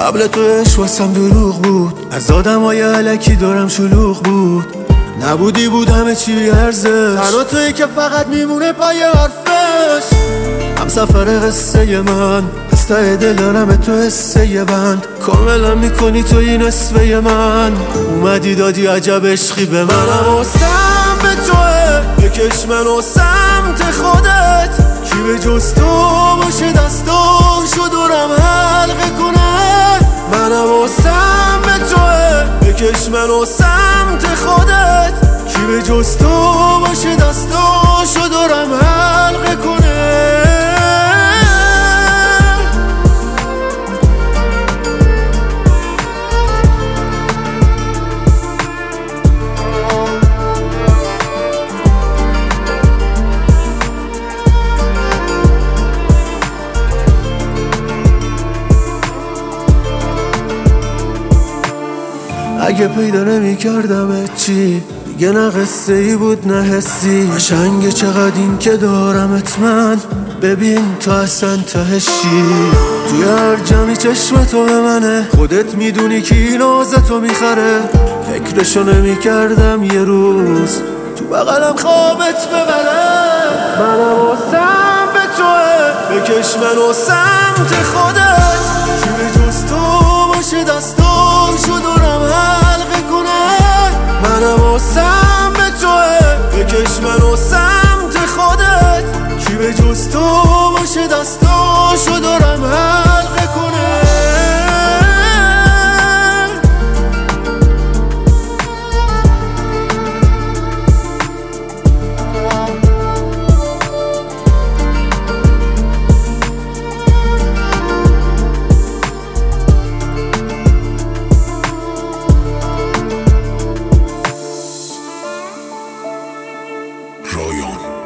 قبل تو عشق واسم دروغ بود، از آدمای الکی دارم شلوغ بود. نبودی بود همه چی بی ارزش، تنها تویی که فقط میمونه پای حرفش. هم سفر قصه من، از ته دل دارم تو حسه بند. کاملا میکنی تو این نصفه من، اومدی دادی عجب عشقی به منم واسم به توه، بکش منو سمت خودت. کی به جز تو باشه دستاشو دورم حلقه کنه. منم واسم به توه، بکش منو سمت خودت. کی به جز تو باشه دستاشو دورم حلقه کنه. اگه پیدا نمی کردمت چی دیگه، نه قصه ای بود نه حسی. قشنگه چقدر این که دارمت من، ببین تو اصلا تهش چی. توی هر جمعی چشم تو به منه، خودت میدونی کی نازتو میخره. فکرشو نمی کردم یه روز تو بغلم خوابت ببره. منم واسم به توه، بکش منو سمت خودت. کی به جز تو باشه دستاشو دورم حلقه کنه. منم واسم به توه، بکش منو سمت خودت. کی به جز تو باشه دستاشو دورم حلقه کنه. رایان